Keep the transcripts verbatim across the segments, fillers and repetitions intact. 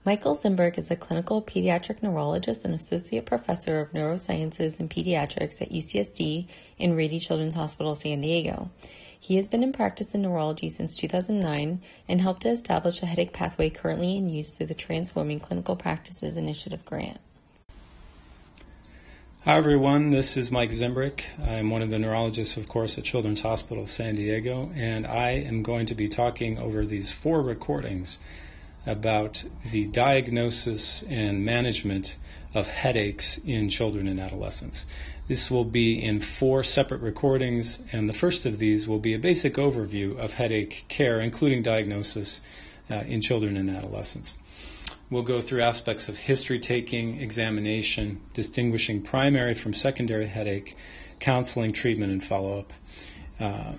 Michael Zimbrick is a clinical pediatric neurologist and associate professor of neurosciences and pediatrics at U C S D and Rady Children's Hospital, San Diego. He has been in practice in neurology since two thousand nine and helped to establish the headache pathway currently in use through the Transforming Clinical Practices Initiative grant. Hi everyone, this is Mike Zimbrick. I'm one of the neurologists, of course, at Children's Hospital of San Diego, and I am going to be talking over these four recordings about the diagnosis and management of headaches in children and adolescents. This will be in four separate recordings, and the first of these will be a basic overview of headache care, including diagnosis uh, in children and adolescents. We'll go through aspects of history taking, examination, distinguishing primary from secondary headache, counseling, treatment, and follow-up. Uh,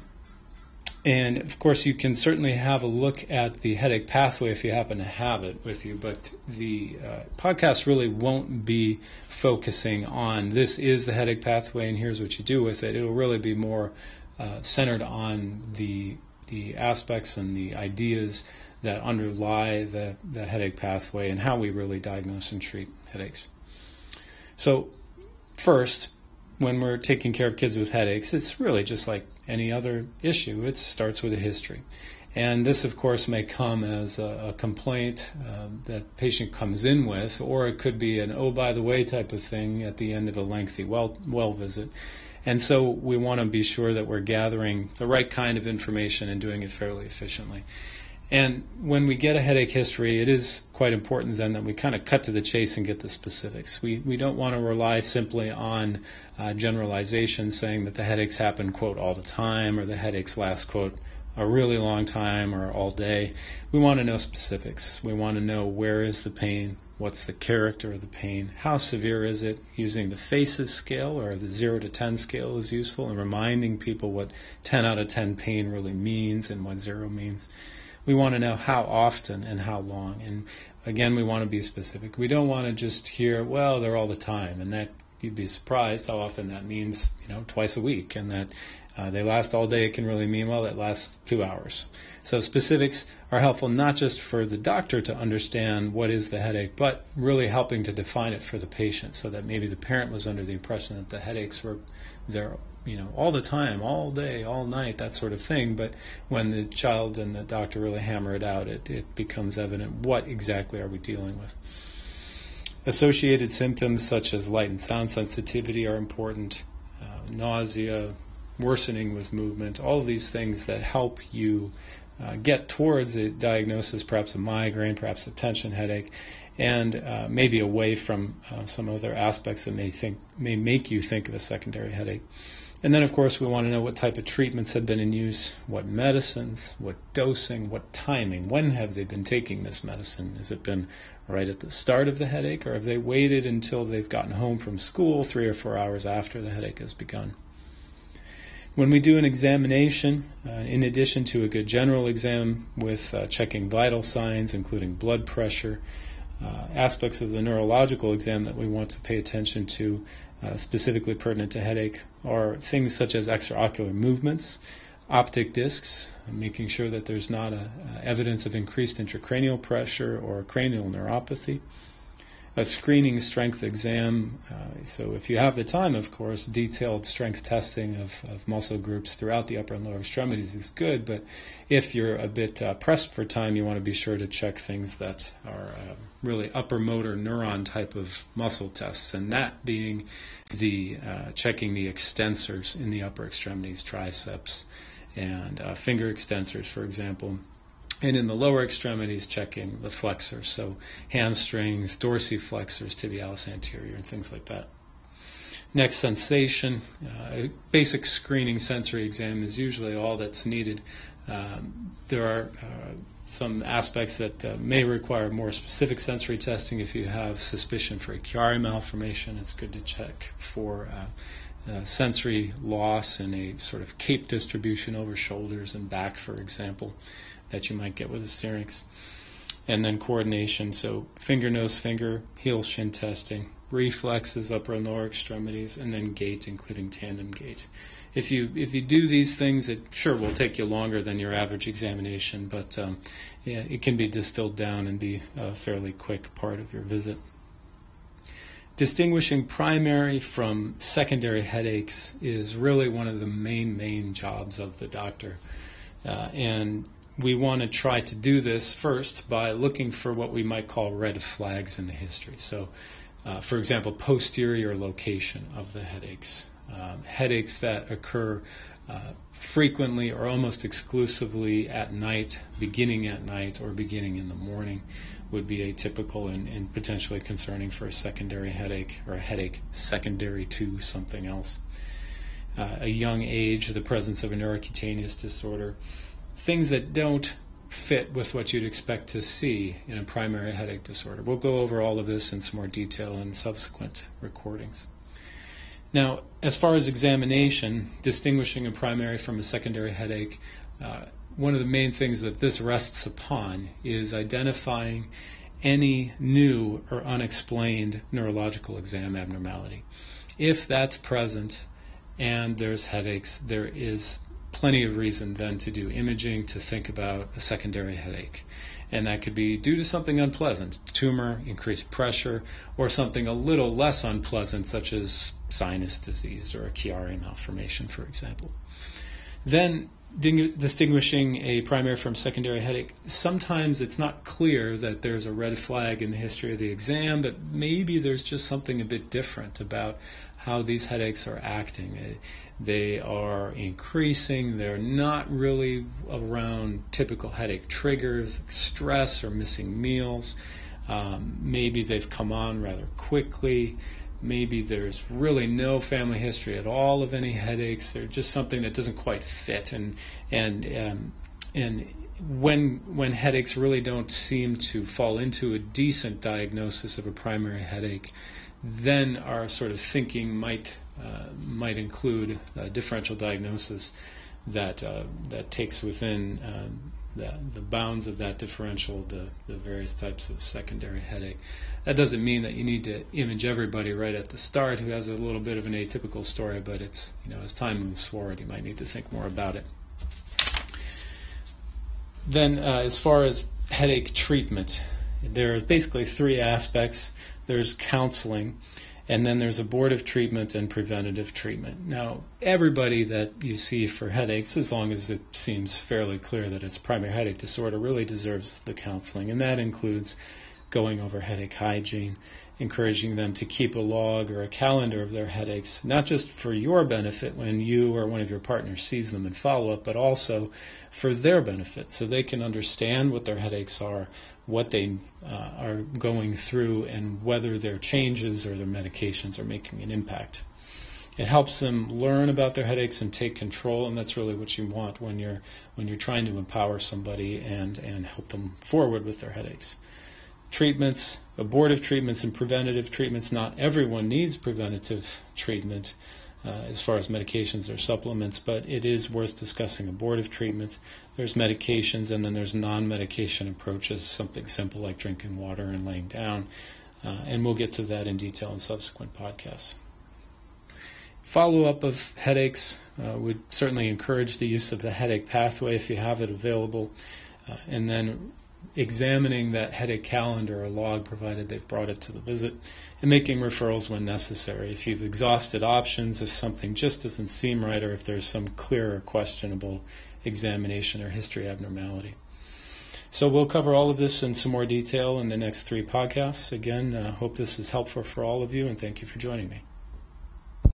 And, of course, you can certainly have a look at the headache pathway if you happen to have it with you, but the uh, podcast really won't be focusing on this is the headache pathway and here's what you do with it. It'll really be more uh, centered on the the aspects and the ideas that underlie the, the headache pathway and how we really diagnose and treat headaches. So, first, when we're taking care of kids with headaches, it's really just like any other issue. It starts with a history. And this, of course, may come as a, a complaint uh, that the patient comes in with, or it could be an oh, by the way type of thing at the end of a lengthy well, well visit. And so we want to be sure that we're gathering the right kind of information and doing it fairly efficiently. And when we get a headache history, it is quite important then that we kind of cut to the chase and get the specifics. We we don't want to rely simply on uh, generalization, saying that the headaches happen, quote, all the time, or the headaches last, quote, a really long time or all day. We want to know specifics. We want to know where is the pain, what's the character of the pain, how severe is it. Using the FACES scale or the zero to ten scale is useful, and reminding people what ten out of ten pain really means and what zero means. We want to know how often and how long. And again, we want to be specific. We don't want to just hear, well, they're all the time. And that you'd be surprised how often that means, you know, twice a week. And that uh, they last all day, it can really mean, well, it lasts two hours. So specifics are helpful not just for the doctor to understand what is the headache, but really helping to define it for the patient so that maybe the parent was under the impression that the headaches were there, you know, all the time, all day, all night, that sort of thing. But when the child and the doctor really hammer it out, it, it becomes evident what exactly are we dealing with. Associated symptoms such as light and sound sensitivity are important, uh, nausea, worsening with movement, all of these things that help you uh, get towards a diagnosis, perhaps a migraine, perhaps a tension headache, and uh, maybe away from uh, some other aspects that may think may make you think of a secondary headache. And then, of course, we want to know what type of treatments have been in use, what medicines, what dosing, what timing. When have they been taking this medicine? Has it been right at the start of the headache, or have they waited until they've gotten home from school three or four hours after the headache has begun? When we do an examination, uh, in addition to a good general exam with uh, checking vital signs, including blood pressure, uh, aspects of the neurological exam that we want to pay attention to, Uh, specifically pertinent to headache, are things such as extraocular movements, optic discs, making sure that there's not a, uh, evidence of increased intracranial pressure or cranial neuropathy, a screening strength exam. Uh, so if you have the time, of course, detailed strength testing of, of muscle groups throughout the upper and lower extremities is good, but if you're a bit uh, pressed for time, you want to be sure to check things that are uh, really upper motor neuron type of muscle tests, and that being the uh, checking the extensors in the upper extremities, triceps and uh, finger extensors, for example. And in the lower extremities, checking the flexors, so hamstrings, dorsiflexors, tibialis anterior, and things like that. Next, sensation. Uh, a basic screening sensory exam is usually all that's needed. Um, there are uh, some aspects that uh, may require more specific sensory testing. If you have suspicion for a Chiari malformation, it's good to check for uh, uh, sensory loss in a sort of cape distribution over shoulders and back, for example, that you might get with a syrinx. And then coordination, so finger, nose, finger, heel, shin testing, reflexes, upper and lower extremities, and then gait, including tandem gait. if you if you do these things, it sure will take you longer than your average examination, but um, yeah, it can be distilled down and be a fairly quick part of your visit. Distinguishing primary from secondary headaches is really one of the main, main jobs of the doctor. Uh, and we want to try to do this first by looking for what we might call red flags in the history. So, uh, for example, posterior location of the headaches. Um, headaches that occur uh, frequently or almost exclusively at night, beginning at night or beginning in the morning, would be atypical and, and potentially concerning for a secondary headache or a headache secondary to something else. Uh, a young age, the presence of a neurocutaneous disorder, things that don't fit with what you'd expect to see in a primary headache disorder. We'll go over all of this in some more detail in subsequent recordings. Now, as far as examination, distinguishing a primary from a secondary headache, uh, one of the main things that this rests upon is identifying any new or unexplained neurological exam abnormality. If that's present and there's headaches, there is plenty of reason then to do imaging to think about a secondary headache. And that could be due to something unpleasant, tumor, increased pressure, or something a little less unpleasant, such as sinus disease or a Chiari malformation, for example. Then, distinguishing a primary from secondary headache, sometimes it's not clear that there's a red flag in the history of the exam, but maybe there's just something a bit different about how these headaches are acting. They are increasing. They're not really around typical headache triggers, like stress or missing meals. Um, maybe they've come on rather quickly. Maybe there's really no family history at all of any headaches. They're just something that doesn't quite fit. And and um, and when when headaches really don't seem to fall into a decent diagnosis of a primary headache, then our sort of thinking might uh, might include a differential diagnosis that uh, that takes within um, the, the bounds of that differential the, the various types of secondary headache. That doesn't mean that you need to image everybody right at the start who has a little bit of an atypical story, but it's, you know, as time moves forward, you might need to think more about it. Then, uh, as far as headache treatment, there's basically three aspects. There's counseling, and then there's abortive treatment and preventative treatment. Now, everybody that you see for headaches, as long as it seems fairly clear that it's primary headache disorder, really deserves the counseling, and that includes going over headache hygiene, encouraging them to keep a log or a calendar of their headaches, not just for your benefit when you or one of your partners sees them in follow-up, but also for their benefit, so they can understand what their headaches are, what they uh, are going through, and whether their changes or their medications are making an impact. It helps them learn about their headaches and take control, and that's really what you want when you're when you're trying to empower somebody and, and help them forward with their headaches. Treatments, abortive treatments and preventative treatments. Not everyone needs preventative treatment uh, as far as medications or supplements, but it is worth discussing abortive treatment. There's medications, and then there's non-medication approaches, something simple like drinking water and laying down, uh, and we'll get to that in detail in subsequent podcasts. Follow-up of headaches uh, would certainly encourage the use of the headache pathway if you have it available, uh, and then examining that headache calendar or log, provided they've brought it to the visit, and making referrals when necessary. If you've exhausted options, if something just doesn't seem right, or if there's some clear or questionable examination or history abnormality. So we'll cover all of this in some more detail in the next three podcasts. Again, I uh, hope this is helpful for all of you, and thank you for joining me.